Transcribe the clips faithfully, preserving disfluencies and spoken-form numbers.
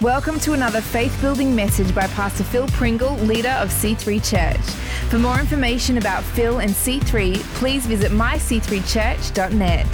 Welcome to another faith-building message by Pastor Phil Pringle, leader of C three Church. For more information about Phil and C three, please visit my c three church dot net.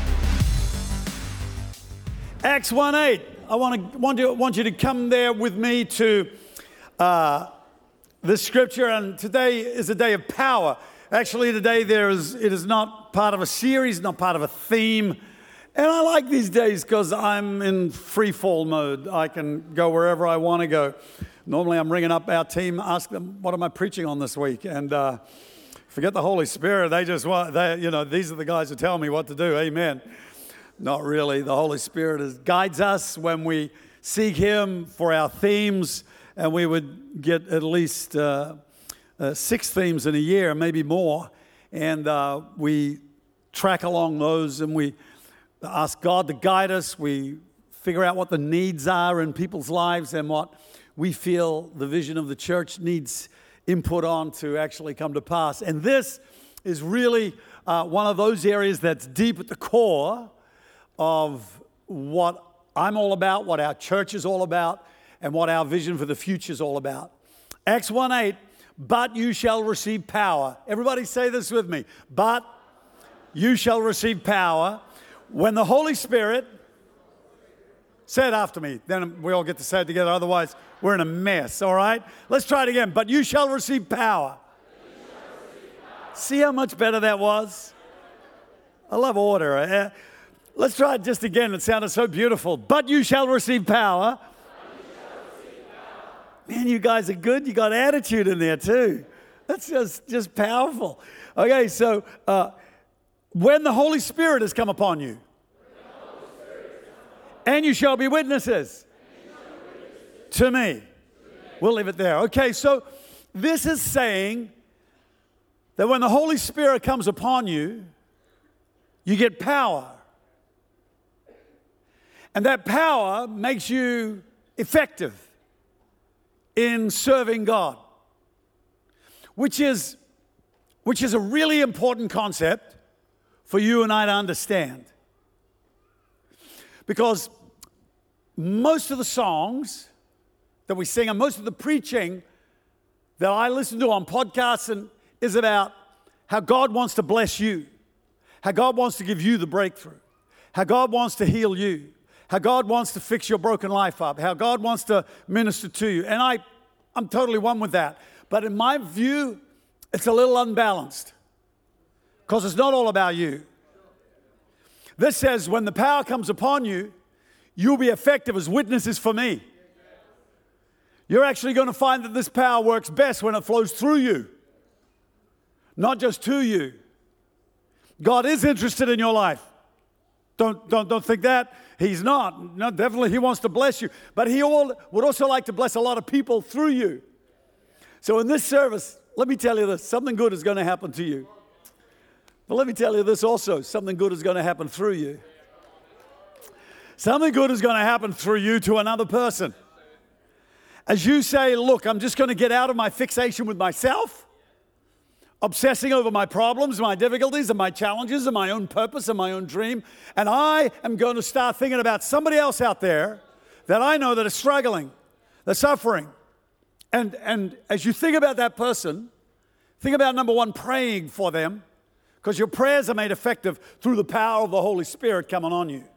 Acts one eight. I want to want you, want you to come there with me to uh, the scripture, and today is a day of power. Actually, today there is it is not part of a series, not part of a theme. And I like these days because I'm in free fall mode. I can go wherever I want to go. Normally I'm ringing up our team, ask them, what am I preaching on this week? And uh, forget the Holy Spirit. They just want, they, you know, these are the guys who tell me what to do. Amen. Not really. The Holy Spirit is, guides us when we seek Him for our themes. And we would get at least uh, uh, six themes in a year, maybe more. And uh, we track along those and we ask God to guide us. We figure out what the needs are in people's lives and what we feel the vision of the church needs input on to actually come to pass. And this is really uh, one of those areas that's deep at the core of what I'm all about, what our church is all about, and what our vision for the future is all about. Acts one eight, but you shall receive power. Everybody say this with me. But you shall receive power when the Holy Spirit, say it after me, then we all get to say it together, otherwise we're in a mess, all right? Let's try it again. But you shall receive power. Shall receive power. See how much better that was? I love order. Uh, let's try it just again. It sounded so beautiful. But you shall receive power. You shall receive power. Man, you guys are good. You got attitude in there too. That's just, just powerful. Okay, so uh, when the Holy Spirit has come upon you, and you shall be witnesses to me. We'll leave it there. Okay, so this is saying that when the Holy Spirit comes upon you, you get power. And that power makes you effective in serving God, which is, which is a really important concept for you and I to understand. Because most of the songs that we sing and most of the preaching that I listen to on podcasts and is about how God wants to bless you, how God wants to give you the breakthrough, how God wants to heal you, how God wants to fix your broken life up, how God wants to minister to you. And I, I'm totally one with that. But in my view, it's a little unbalanced because it's not all about you. This says when the power comes upon you, you'll be effective as witnesses for me. You're actually going to find that this power works best when it flows through you, not just to you. God is interested in your life. Don't, don't, don't think that. He's not. No, definitely He wants to bless you. But He all, would also like to bless a lot of people through you. So in this service, let me tell you this, something good is going to happen to you. But let me tell you this also, something good is going to happen through you. Something good is going to happen through you to another person. As you say, look, I'm just going to get out of my fixation with myself, obsessing over my problems, my difficulties, and my challenges, and my own purpose, and my own dream, and I am going to start thinking about somebody else out there that I know that is struggling, they're suffering. And, and as you think about that person, think about, number one, praying for them, because your prayers are made effective through the power of the Holy Spirit coming on you.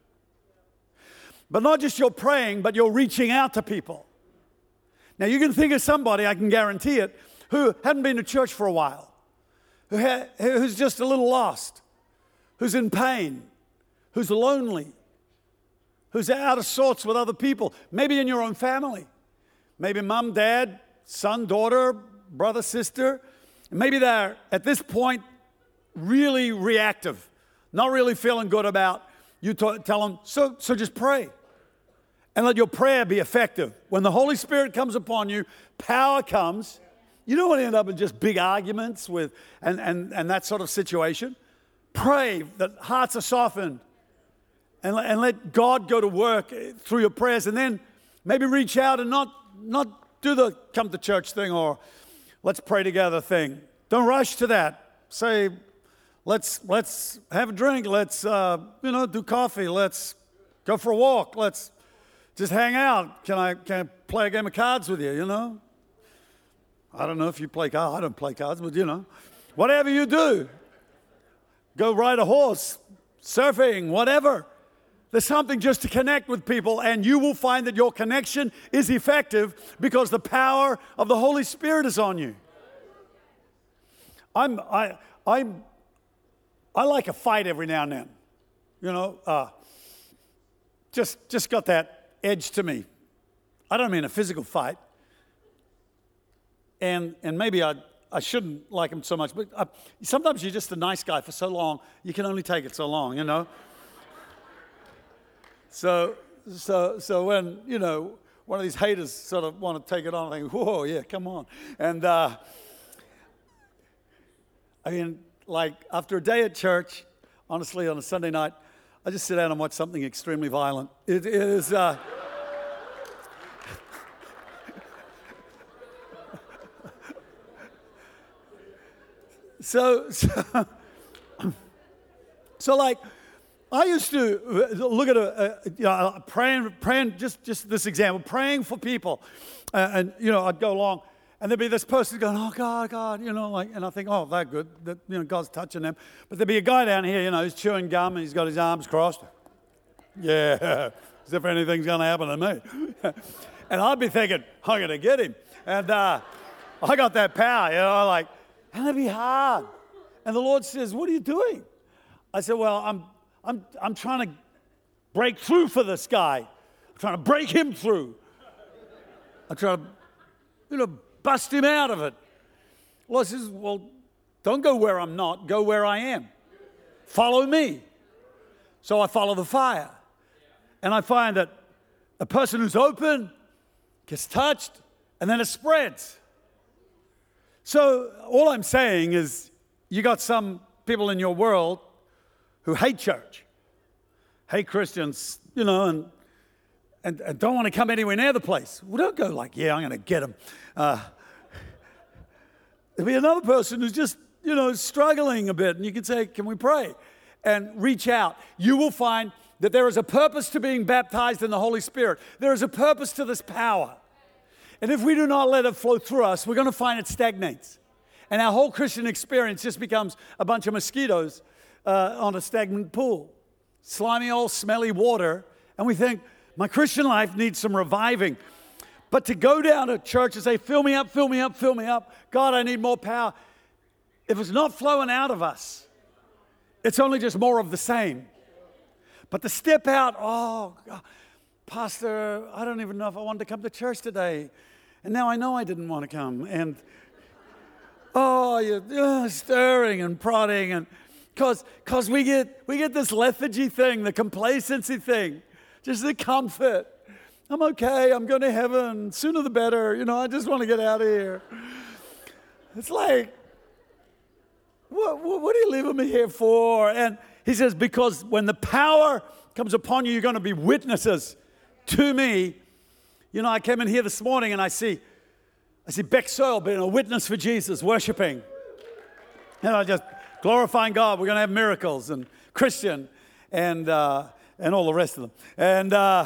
But not just you're praying, but you're reaching out to people. Now, you can think of somebody, I can guarantee it, who hadn't been to church for a while, who ha- who's just a little lost, who's in pain, who's lonely, who's out of sorts with other people, maybe in your own family. Maybe mom, dad, son, daughter, brother, sister. Maybe they're, at this point, really reactive, not really feeling good about you t- tell them, so, so just pray. And let your prayer be effective. When the Holy Spirit comes upon you, power comes. You don't want to end up in just big arguments with and, and, and that sort of situation. Pray that hearts are softened and, and let God go to work through your prayers. And then maybe reach out and not, not do the come to church thing or let's pray together thing. Don't rush to that. Say, let's let's have a drink. Let's uh, you know do coffee. Let's go for a walk. Let's Just hang out. Can I, can I play a game of cards with you, you know? I don't know if you play cards. I don't play cards, but you know. Whatever you do. Go ride a horse, surfing, whatever. There's something just to connect with people, and you will find that your connection is effective because the power of the Holy Spirit is on you. I'm, I, I'm, I like a fight every now and then. You know, uh, just, just got that edge to me. I don't mean a physical fight. And, and maybe I, I shouldn't like him so much, but uh, sometimes you're just a nice guy for so long, you can only take it so long, you know. So, so, so when, you know, one of these haters sort of want to take it on, I think, whoa, yeah, come on. And, uh, I mean, like, after a day at church, honestly, on a Sunday night, I just sit down and watch something extremely violent. It, it is, uh, so, so, so, like, I used to look at a, a you know, praying, praying, just, just this example, praying for people. Uh, and, you know, I'd go along, and there'd be this person going, oh, God, God, you know, like, and I think, oh, they're good, that, you know, God's touching them. But there'd be a guy down here, you know, he's chewing gum, and he's got his arms crossed. Yeah, as if anything's going to happen to me. And I'd be thinking, I'm going to get him. And uh, I got that power, you know, like, and it'd be hard. And the Lord says, what are you doing? I said, well, I'm, I'm, I'm trying to break through for this guy. I'm trying to break him through. I'm trying to, you know, bust him out of it. Well, I says, well, don't go where I'm not. Go where I am. Follow me. So I follow the fire. And I find that a person who's open gets touched, and then it spreads. So all I'm saying is you got some people in your world who hate church, hate Christians, you know, and, and, and don't want to come anywhere near the place. Well, don't go like, yeah, I'm going to get them. Uh, there'll be another person who's just, you know, struggling a bit, and you can say, can we pray? And reach out. You will find that there is a purpose to being baptized in the Holy Spirit. There is a purpose to this power. And if we do not let it flow through us, we're going to find it stagnates. And our whole Christian experience just becomes a bunch of mosquitoes Uh, on a stagnant pool, slimy old smelly water, and we think, my Christian life needs some reviving. But to go down to church and say, fill me up, fill me up, fill me up, God, I need more power. If it's not flowing out of us, it's only just more of the same. But to step out, oh, God, Pastor, I don't even know if I wanted to come to church today. And now I know I didn't want to come. And, oh, you're uh, stirring and prodding and Because because we get we get this lethargy thing, the complacency thing, just the comfort. I'm okay, I'm going to heaven, sooner the better, you know, I just want to get out of here. It's like, what, what, what are you leaving me here for? And he says, because when the power comes upon you, you're going to be witnesses to me. You know, I came in here this morning and I see, I see Beck Searle being a witness for Jesus, worshiping. You know, just glorifying God. We're going to have miracles and Christian and uh, and all the rest of them. And uh,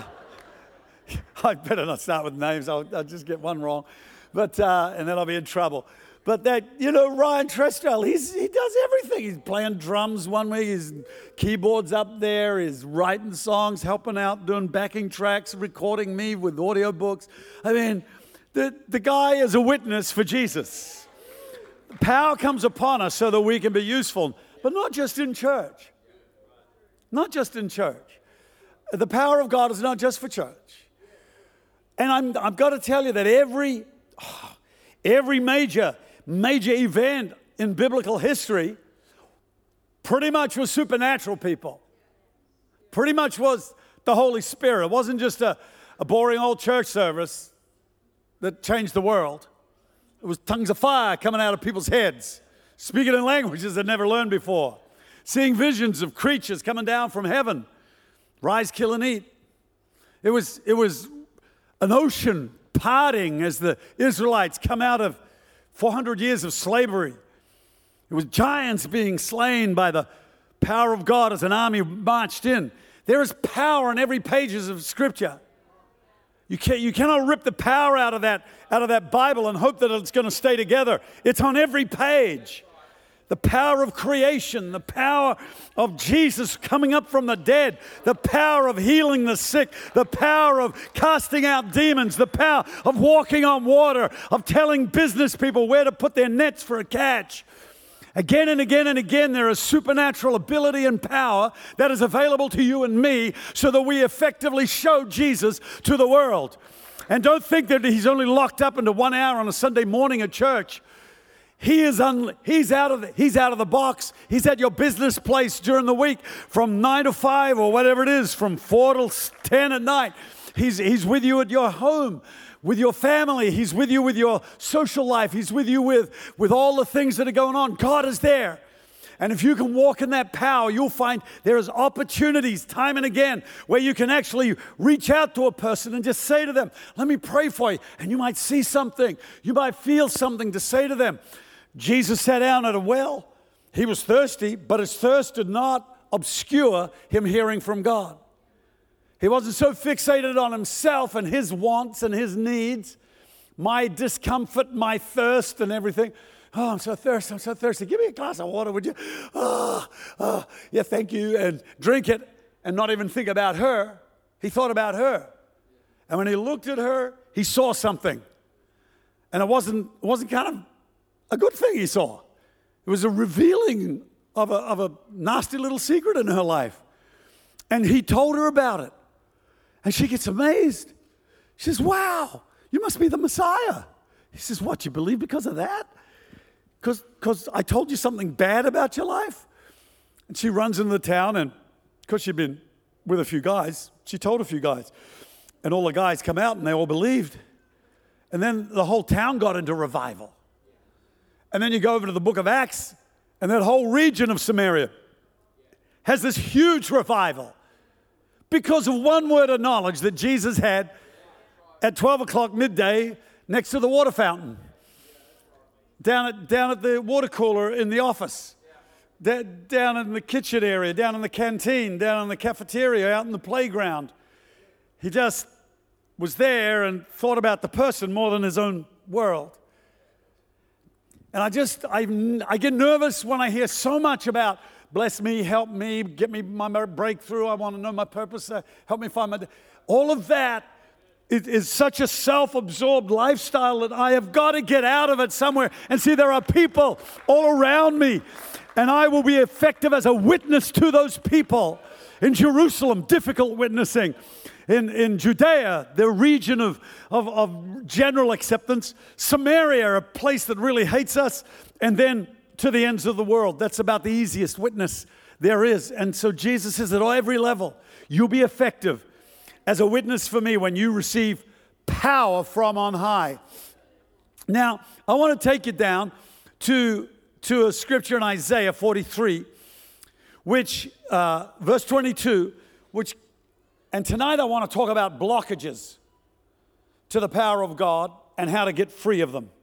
I better not start with names. I'll, I'll just get one wrong. But uh, and then I'll be in trouble. But that, you know, Ryan Trestrell, he's, he does everything. He's playing drums one week. His keyboard's up there. He's writing songs, helping out, doing backing tracks, recording me with audiobooks. I mean, the, the guy is a witness for Jesus. Power comes upon us so that we can be useful, but not just in church. Not just in church. The power of God is not just for church. And I'm, I've got to tell you that every, oh, every major, major event in biblical history pretty much was supernatural people. Pretty much was the Holy Spirit. It wasn't just a, a boring old church service that changed the world. It was tongues of fire coming out of people's heads, speaking in languages they'd never learned before, seeing visions of creatures coming down from heaven, rise, kill, and eat. It was, it was an ocean parting as the Israelites come out of four hundred years of slavery. It was giants being slain by the power of God as an army marched in. There is power in every pages of Scripture. You can't, you cannot rip the power out of that, out of that Bible and hope that it's going to stay together. It's on every page. The power of creation, the power of Jesus coming up from the dead, the power of healing the sick, the power of casting out demons, the power of walking on water, of telling business people where to put their nets for a catch. Again and again and again, there is supernatural ability and power that is available to you and me so that we effectively show Jesus to the world. And don't think that he's only locked up into one hour on a Sunday morning at church. He is un, he's out of the, he's out of the box. He's at your business place during the week from nine to five or whatever it is, from four to ten at night. He's, he's with you at your home, with your family. He's with you with your social life. He's with you with, with all the things that are going on. God is there. And if you can walk in that power, you'll find there's opportunities time and again where you can actually reach out to a person and just say to them, let me pray for you. And you might see something. You might feel something to say to them. Jesus sat down at a well. He was thirsty, but his thirst did not obscure him hearing from God. He wasn't so fixated on himself and his wants and his needs, my discomfort, my thirst and everything. Oh, I'm so thirsty, I'm so thirsty. Give me a glass of water, would you? Oh, oh, yeah, thank you. And drink it and not even think about her. He thought about her. And when he looked at her, he saw something. And it wasn't, it wasn't kind of a good thing he saw. It was a revealing of a, of a nasty little secret in her life. And he told her about it. And she gets amazed. She says, wow, you must be the Messiah. He says, what, you believe because of that? Because because I told you something bad about your life? And she runs into the town, and because she'd been with a few guys, she told a few guys. And all the guys come out, and they all believed. And then the whole town got into revival. And then you go over to the book of Acts, and that whole region of Samaria has this huge revival because of one word of knowledge that Jesus had at twelve o'clock midday next to the water fountain, down at, down at the water cooler in the office, da- down in the kitchen area, down in the canteen, down in the cafeteria, out in the playground. He just was there and thought about the person more than his own world. And I just, I, I get nervous when I hear so much about bless me, help me, get me my breakthrough, I want to know my purpose, uh, help me find my... All of that is, is such a self-absorbed lifestyle that I have got to get out of it somewhere and see there are people all around me, and I will be effective as a witness to those people. In Jerusalem, difficult witnessing. In, in Judea, the region of, of, of general acceptance. Samaria, a place that really hates us. And then to the ends of the world. That's about the easiest witness there is. And so Jesus says at every level, you'll be effective as a witness for me when you receive power from on high. Now, I want to take you down to, to a scripture in Isaiah forty-three, which, uh, verse twenty-two, which, and tonight I want to talk about blockages to the power of God and how to get free of them.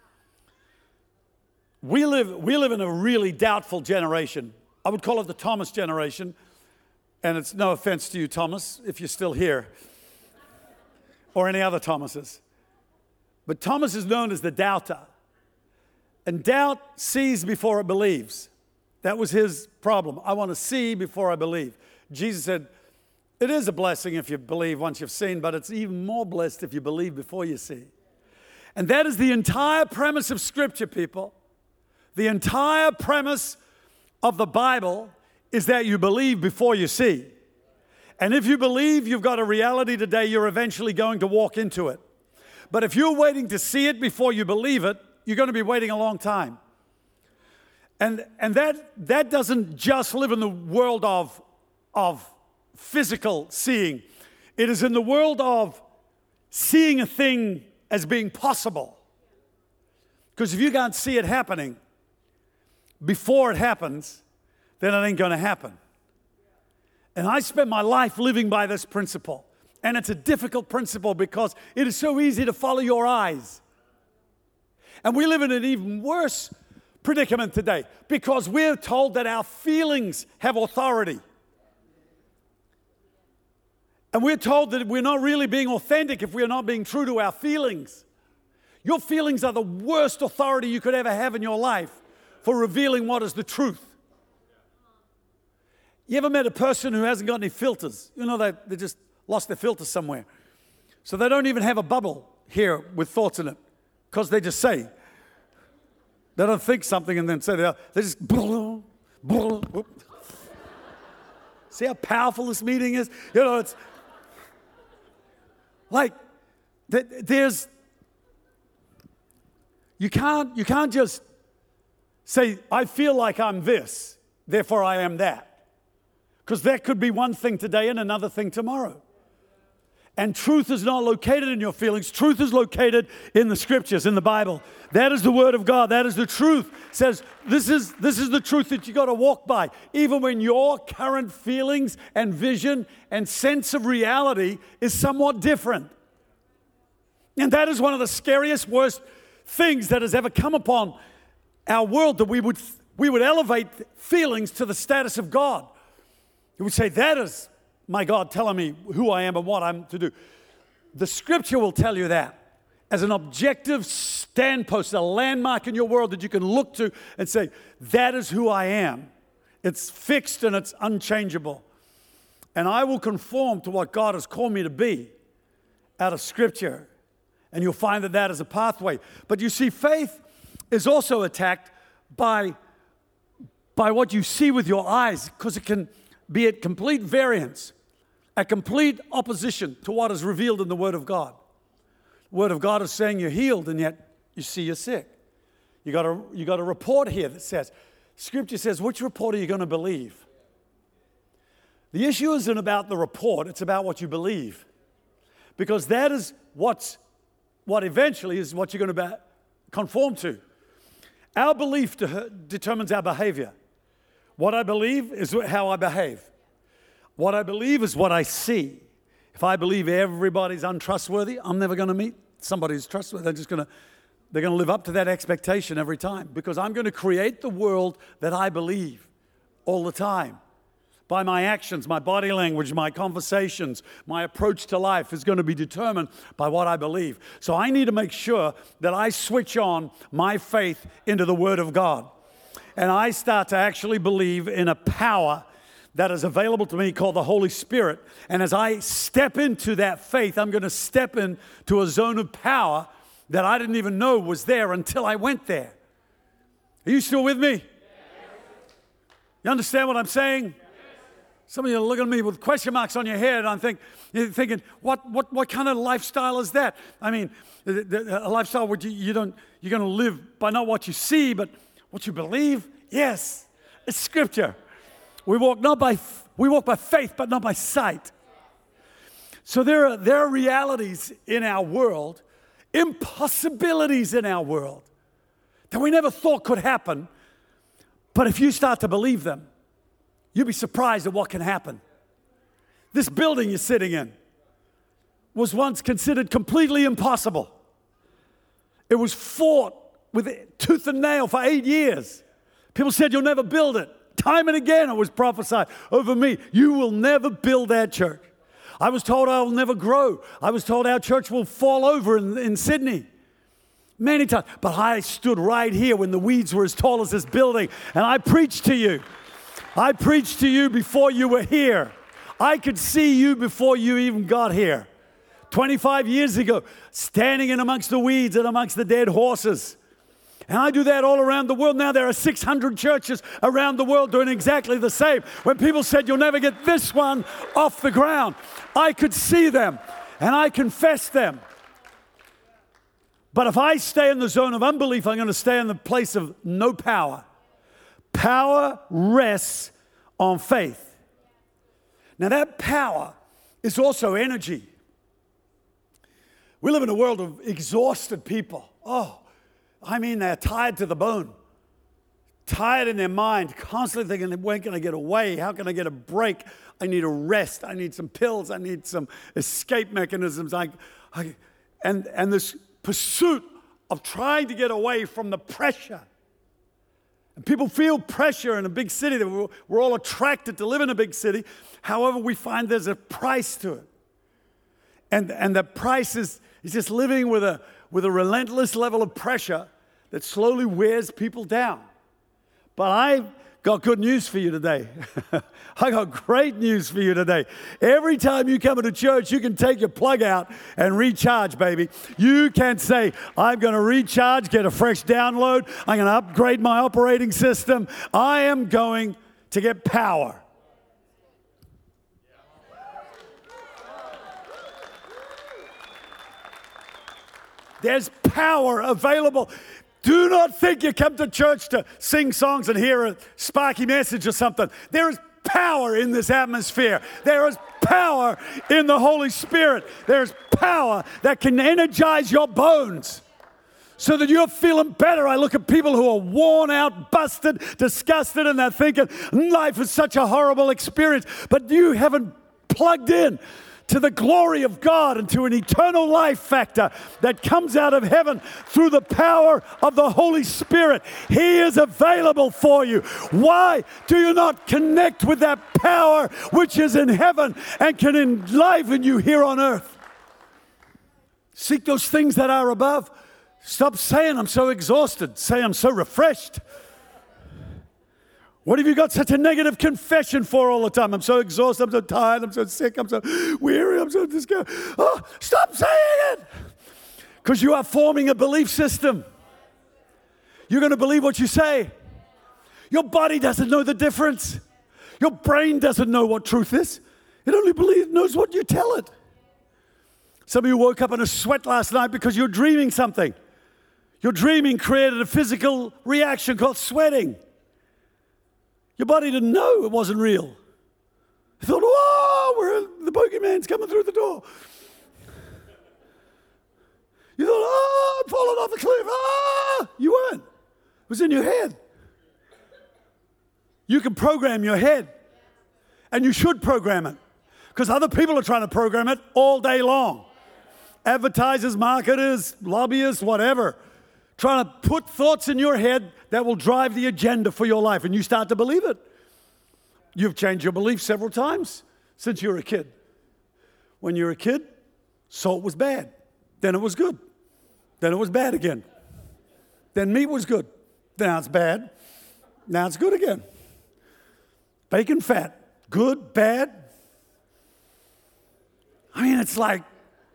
We live, we live in a really doubtful generation. I would call it the Thomas generation. And it's no offense to you, Thomas, if you're still here. Or any other Thomases. But Thomas is known as the doubter. And doubt sees before it believes. That was his problem. I want to see before I believe. Jesus said, it is a blessing if you believe once you've seen, but it's even more blessed if you believe before you see. And that is the entire premise of Scripture, people. The entire premise of the Bible is that you believe before you see. And if you believe you've got a reality today, you're eventually going to walk into it. But if you're waiting to see it before you believe it, you're going to be waiting a long time. And, and that, that doesn't just live in the world of, of physical seeing. It is in the world of seeing a thing as being possible. Because if you can't see it happening before it happens, then it ain't going to happen. And I spent my life living by this principle. And it's a difficult principle because it is so easy to follow your eyes. And we live in an even worse predicament today because we're told that our feelings have authority. And we're told that we're not really being authentic if we're not being true to our feelings. Your feelings are the worst authority you could ever have in your life for revealing what is the truth. You ever met a person who hasn't got any filters? You know, they, they just lost their filters somewhere. So they don't even have a bubble here with thoughts in it because they just say. They don't think something and then say they, they just... See how powerful this meeting is? You know, it's like there's... You can't, you can't just say, I feel like I'm this, therefore I am that. Because that could be one thing today and another thing tomorrow. And truth is not located in your feelings. Truth is located in the scriptures, in the Bible. That is the word of God. That is the truth. It says this is, this is the truth that you got to walk by. Even when your current feelings and vision and sense of reality is somewhat different. And that is one of the scariest, worst things that has ever come upon our world, that we would, we would elevate feelings to the status of God. You would say, that is my God telling me who I am and what I'm to do. The scripture will tell you that as an objective standpost, a landmark in your world that you can look to and say, that is who I am. It's fixed and it's unchangeable. And I will conform to what God has called me to be out of scripture. And you'll find that that is a pathway. But you see, faith is also attacked by, by what you see with your eyes, because it can be at complete variance, a complete opposition to what is revealed in the Word of God. The Word of God is saying you're healed, and yet you see you're sick. You got a, you got a report here that says, Scripture says, which report are you going to believe? The issue isn't about the report, it's about what you believe. Because that is what's, what eventually is what you're going to conform to. Our belief de- determines our behavior. What I believe is how I behave. What I believe is what I see. If I believe everybody's untrustworthy, I'm never going to meet somebody who's trustworthy. They're just going to, they're going to live up to that expectation every time, because I'm going to create the world that I believe all the time. By my actions, my body language, my conversations, my approach to life is going to be determined by what I believe. So I need to make sure that I switch on my faith into the Word of God. And I start to actually believe in a power that is available to me called the Holy Spirit. And as I step into that faith, I'm going to step into a zone of power that I didn't even know was there until I went there. Are you still with me? You understand what I'm saying? Some of you are looking at me with question marks on your head, and I'm think, you're thinking, what, what, what kind of lifestyle is that? I mean, a lifestyle where you, you don't, you're going to live by not what you see, but what you believe. Yes, it's Scripture. We walk not by we walk by faith, but not by sight. So there are there are realities in our world, impossibilities in our world that we never thought could happen. But if you start to believe them, you'll be surprised at what can happen. This building you're sitting in was once considered completely impossible. It was fought with tooth and nail for eight years. People said, you'll never build it. Time and again it was prophesied over me. You will never build that church. I was told I will never grow. I was told our church will fall over in, in Sydney. Many times. But I stood right here when the weeds were as tall as this building, and I preached to you. I preached to you before you were here. I could see you before you even got here. twenty-five years ago, standing in amongst the weeds and amongst the dead horses. And I do that all around the world. Now there are six hundred churches around the world doing exactly the same. When people said, you'll never get this one off the ground, I could see them and I confessed them. But if I stay in the zone of unbelief, I'm going to stay in the place of no power. Power rests on faith. Now that power is also energy. We live in a world of exhausted people. Oh, I mean, they're tired to the bone. Tired in their mind, constantly thinking, when can I get away? How can I get a break? I need a rest. I need some pills. I need some escape mechanisms. I, I, and, and this pursuit of trying to get away from the pressure. And people feel pressure in a big city. We're all attracted to live in a big city. However, we find there's a price to it. And, and the price is, is just living with a, with a relentless level of pressure that slowly wears people down. But I've got good news for you today. I got great news for you today. Every time you come into church, you can take your plug out and recharge, baby. You can say, I'm going to recharge, get a fresh download. I'm going to upgrade my operating system. I am going to get power. There's power available. Do not think you come to church to sing songs and hear a sparky message or something. There is power in this atmosphere. There is power in the Holy Spirit. There's power that can energize your bones so that you're feeling better. I look at people who are worn out, busted, disgusted, and they're thinking, life is such a horrible experience. But you haven't plugged in to the glory of God and to an eternal life factor that comes out of heaven through the power of the Holy Spirit. He is available for you. Why do you not connect with that power which is in heaven and can enliven you here on earth? Seek those things that are above. Stop saying, I'm so exhausted. Say, I'm so refreshed. What have you got such a negative confession for all the time? I'm so exhausted, I'm so tired, I'm so sick, I'm so weary, I'm so discouraged. Oh, stop saying it! Because you are forming a belief system. You're going to believe what you say. Your body doesn't know the difference. Your brain doesn't know what truth is. It only believes, knows what you tell it. Some of you woke up in a sweat last night because you're dreaming something. Your dreaming created a physical reaction called sweating. Your body didn't know it wasn't real. It thought, oh, we're, the bogeyman's coming through the door. You thought, oh, I'm falling off a cliff. Ah! You weren't. It was in your head. You can program your head. And you should program it. Because other people are trying to program it all day long. Advertisers, marketers, lobbyists, whatever. Trying to put thoughts in your head that will drive the agenda for your life, and you start to believe it. You've changed your belief several times since you were a kid. When you were a kid, salt was bad. Then it was good. Then it was bad again. Then meat was good. Now it's bad. Now it's good again. Bacon fat, good, bad. I mean, it's like,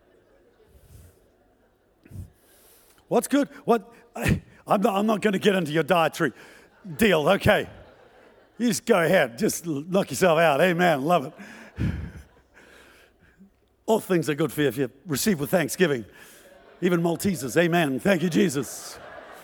what's good? What? I, I'm not, I'm not going to get into your dietary deal. Okay. You just go ahead. Just knock yourself out. Amen. Love it. All things are good for you if you receive with thanksgiving. Even Maltesers. Amen. Thank you, Jesus.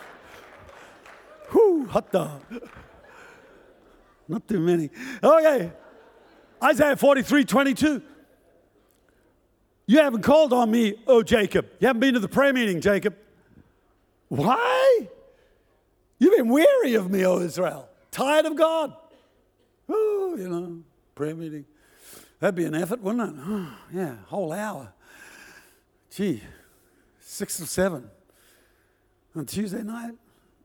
Whoo, hot dog. Not too many. Okay. Isaiah forty-three twenty-two. You haven't called on me, oh Jacob. You haven't been to the prayer meeting, Jacob. Why? You've been weary of me, O Israel. Tired of God. Oh, you know, prayer meeting. That'd be an effort, wouldn't it? Oh, yeah, whole hour. Gee, six or seven on Tuesday night.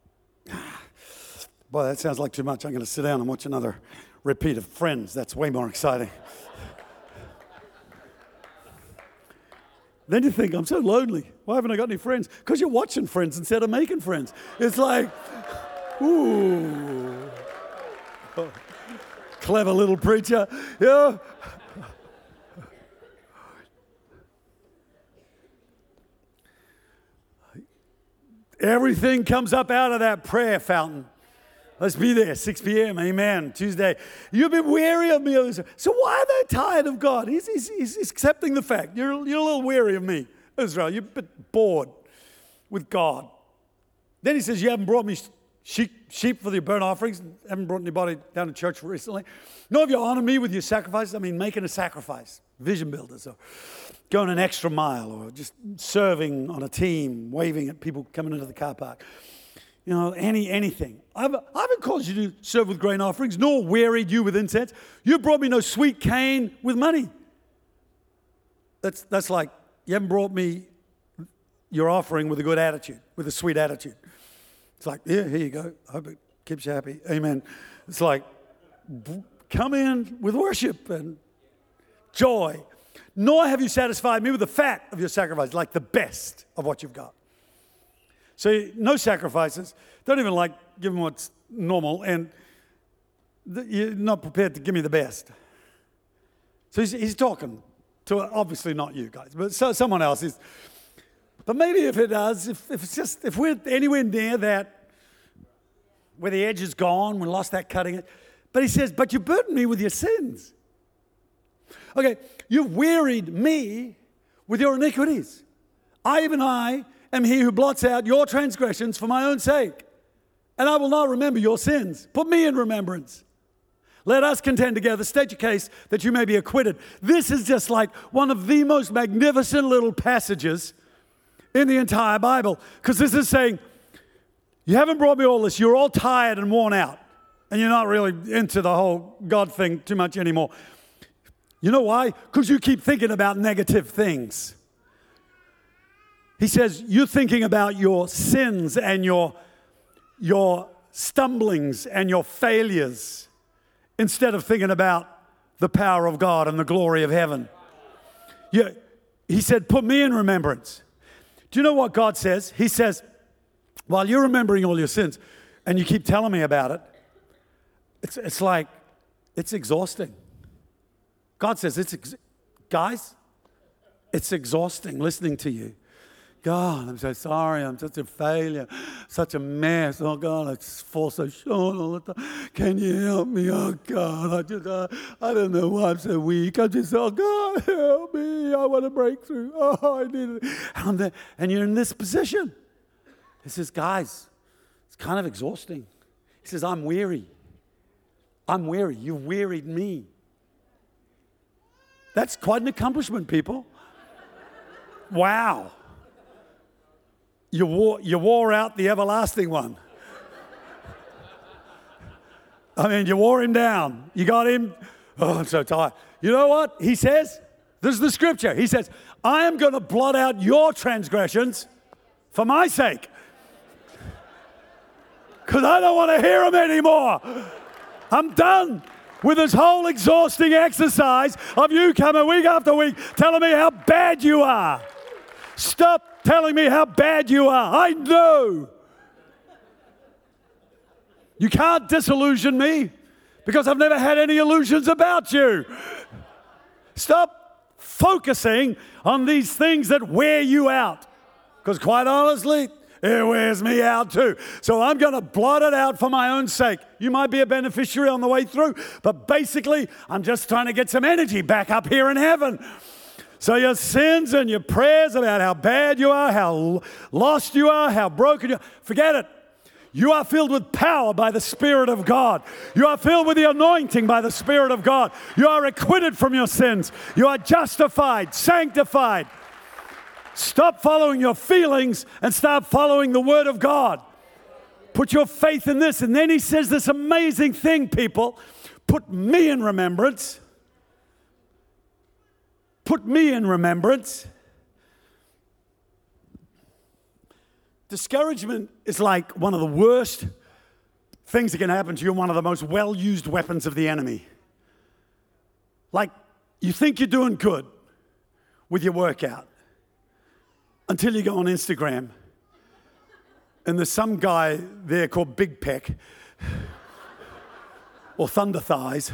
Boy, that sounds like too much. I'm going to sit down and watch another repeat of Friends. That's way more exciting. Then you think, I'm so lonely. Why haven't I got any friends? Because you're watching Friends instead of making friends. It's like, ooh. Oh, clever little preacher. Yeah. Everything comes up out of that prayer fountain. Let's be there, six p.m., amen, Tuesday. You've been weary of me. So why are they tired of God? He's, he's, he's accepting the fact. You're, you're a little weary of me, Israel. You're a bit bored with God. Then he says, you haven't brought me sheep, sheep for your burnt offerings. Haven't brought anybody down to church recently. Nor have you honored me with your sacrifices. I mean, making a sacrifice. Vision builders, or going an extra mile, or just serving on a team, waving at people coming into the car park. You know, any anything. I've, I haven't called you to serve with grain offerings, nor wearied you with incense. You brought me no sweet cane with money. That's that's like, you haven't brought me your offering with a good attitude, with a sweet attitude. It's like, yeah, here you go. I hope it keeps you happy. Amen. It's like, come in with worship and joy. nor have you satisfied me with the fat of your sacrifice, like the best of what you've got. So no sacrifices. Don't even like give them what's normal, and you're not prepared to give me the best. So he's, he's talking to, obviously not you guys, but so, someone else is. But maybe if it does, if, if it's just, if we're anywhere near that, where the edge is gone, we lost that cutting edge. But he says, but you burdened me with your sins. Okay, you've wearied me with your iniquities. I, even I, am he who blots out your transgressions for my own sake. And I will not remember your sins. Put me in remembrance. Let us contend together, state your case that you may be acquitted. This is just like one of the most magnificent little passages in the entire Bible. Because this is saying, you haven't brought me all this. You're all tired and worn out. And you're not really into the whole God thing too much anymore. You know why? Because you keep thinking about negative things. He says, you're thinking about your sins and your, your stumblings and your failures instead of thinking about the power of God and the glory of heaven. Yeah, he said, put me in remembrance. Do you know what God says? He says, while you're remembering all your sins and you keep telling me about it, it's, it's like, it's exhausting. God says, it's ex- guys, it's exhausting listening to you. God, I'm so sorry. I'm such a failure, such a mess. Oh, God, I just fall so short all the time. Can you help me? Oh, God, I just, uh, I don't know why I'm so weak. I just, oh, God, help me. I want a breakthrough. Oh, I need it. And, I'm there, and you're in this position. He says, guys, it's kind of exhausting. He says, I'm weary. I'm weary. You've wearied me. That's quite an accomplishment, people. Wow. You wore, you wore out the everlasting one. I mean, you wore him down. You got him. Oh, I'm so tired. You know what he says? This is the scripture. He says, I am going to blot out your transgressions for my sake. Because I don't want to hear them anymore. I'm done with this whole exhausting exercise of you coming week after week telling me how bad you are. Stop telling me how bad you are. I know. You can't disillusion me because I've never had any illusions about you. Stop focusing on these things that wear you out. Because quite honestly, it wears me out too. So I'm going to blot it out for my own sake. You might be a beneficiary on the way through, but basically, I'm just trying to get some energy back up here in heaven. So your sins and your prayers about how bad you are, how lost you are, how broken you are, forget it. You are filled with power by the Spirit of God. You are filled with the anointing by the Spirit of God. You are acquitted from your sins. You are justified, sanctified. Stop following your feelings and start following the Word of God. Put your faith in this. And then he says this amazing thing, people. Put me in remembrance. Put me in remembrance. Discouragement is like one of the worst things that can happen to you and one of the most well-used weapons of the enemy. Like, you think you're doing good with your workout until you go on Instagram and there's some guy there called Big Peck or Thunder Thighs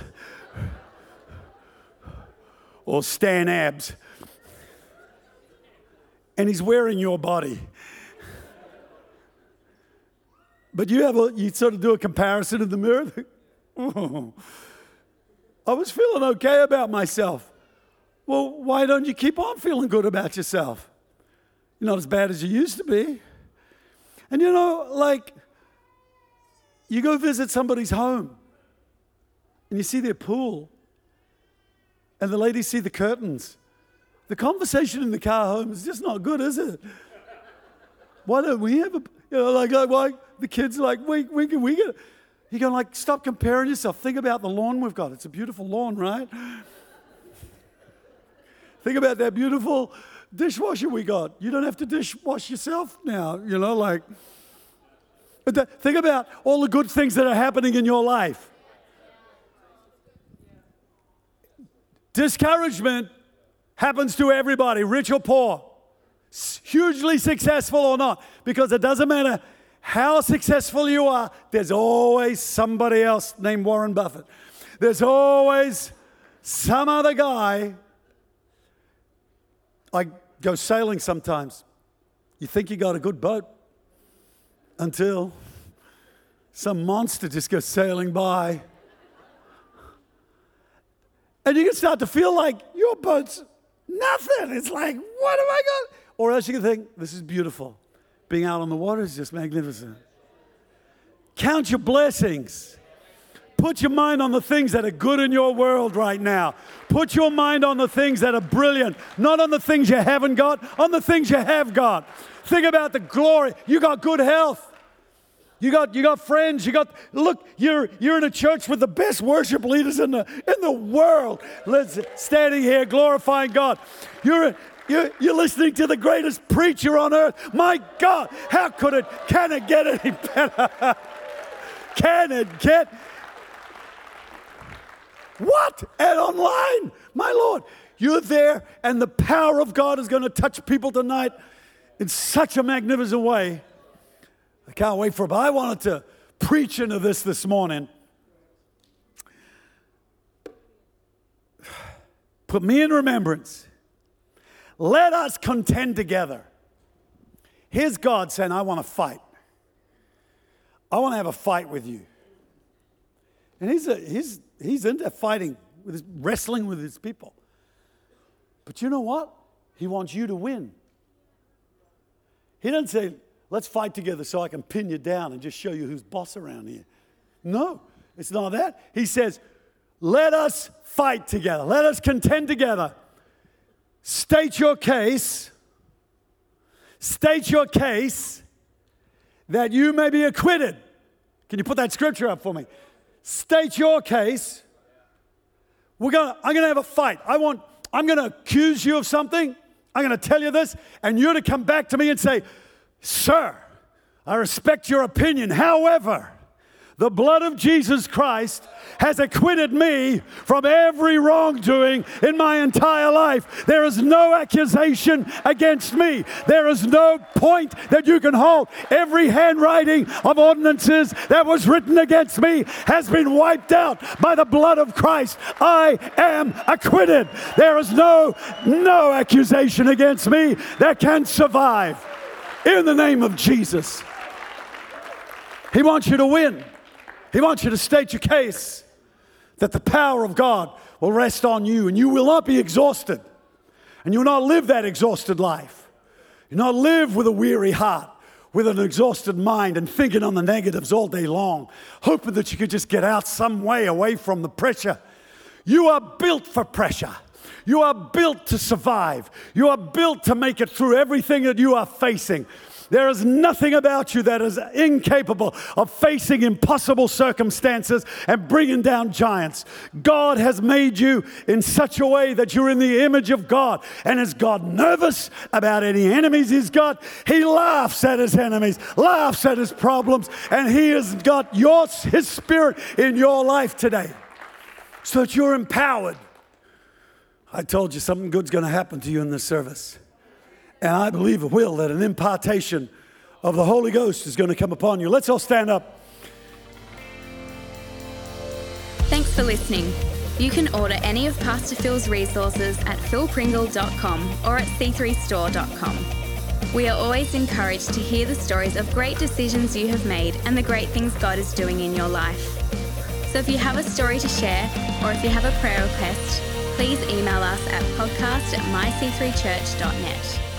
or Stan Abs, and he's wearing your body. But you have a, you sort of do a comparison in the mirror. Oh, I was feeling okay about myself. Well, why don't you keep on feeling good about yourself? You're not as bad as you used to be. And you know, like, you go visit somebody's home and you see their pool and the ladies see the curtains. The conversation in the car home is just not good, is it? Why don't we have a, you know, like, like why the kids are like, we, we can, we get, you go like, stop comparing yourself. Think about the lawn we've got. It's a beautiful lawn, right? Think about that beautiful dishwasher we got. You don't have to dishwash yourself now, you know, like. But the, think about all the good things that are happening in your life. Discouragement Happens to everybody, rich or poor, hugely successful or not, because it doesn't matter how successful you are, there's always somebody else named Warren Buffett. There's always some other guy. I go sailing sometimes. You think you got a good boat until some monster just goes sailing by. And you can start to feel like your boat's nothing. It's like, what have I got? Or else you can think, this is beautiful. Being out on the water is just magnificent. Count your blessings. Put your mind on the things that are good in your world right now. Put your mind on the things that are brilliant, not on the things you haven't got, on the things you have got. Think about the glory. You got good health. You got you got friends. You got look. You're you're in a church with the best worship leaders in the in the world. Let's standing here glorifying God. You're you're you're listening to the greatest preacher on earth. My God, how could it? Can it get any better? Can it get? What? And online, my Lord, you're there, and the power of God is going to touch people tonight in such a magnificent way. I can't wait for it, but I wanted to preach into this this morning. Put me in remembrance. Let us contend together. Here's God saying, I want to fight. I want to have a fight with you. And he's a, he's he's into fighting, with his, wrestling with his people. But you know what? He wants you to win. He doesn't say, let's fight together so I can pin you down and just show you who's boss around here. No, it's not that. He says, let us fight together. Let us contend together. State your case. State your case that you may be acquitted. Can you put that scripture up for me? State your case. We're gonna, I'm going to have a fight. I want, I'm going to accuse you of something. I'm going to tell you this, and you're to come back to me and say, sir, I respect your opinion. However, the blood of Jesus Christ has acquitted me from every wrongdoing in my entire life. There is no accusation against me. There is no point that you can hold. Every handwriting of ordinances that was written against me has been wiped out by the blood of Christ. I am acquitted. There is no, no accusation against me that can survive. In the name of Jesus. He wants you to win. He wants you to state your case that the power of God will rest on you and you will not be exhausted. And you will not live that exhausted life. You will not live with a weary heart, with an exhausted mind and thinking on the negatives all day long, hoping that you could just get out some way away from the pressure. You are built for pressure. You are built to survive. You are built to make it through everything that you are facing. There is nothing about you that is incapable of facing impossible circumstances and bringing down giants. God has made you in such a way that you're in the image of God. And is God nervous about any enemies he's got? He laughs at his enemies, laughs at his problems, and he has got your, his spirit in your life today so that you're empowered. I told you something good's going to happen to you in this service. And I believe it will, that an impartation of the Holy Ghost is going to come upon you. Let's all stand up. Thanks for listening. You can order any of Pastor Phil's resources at phil pringle dot com or at c three store dot com. We are always encouraged to hear the stories of great decisions you have made and the great things God is doing in your life. So if you have a story to share or if you have a prayer request, please email us at podcast at my c three church dot net.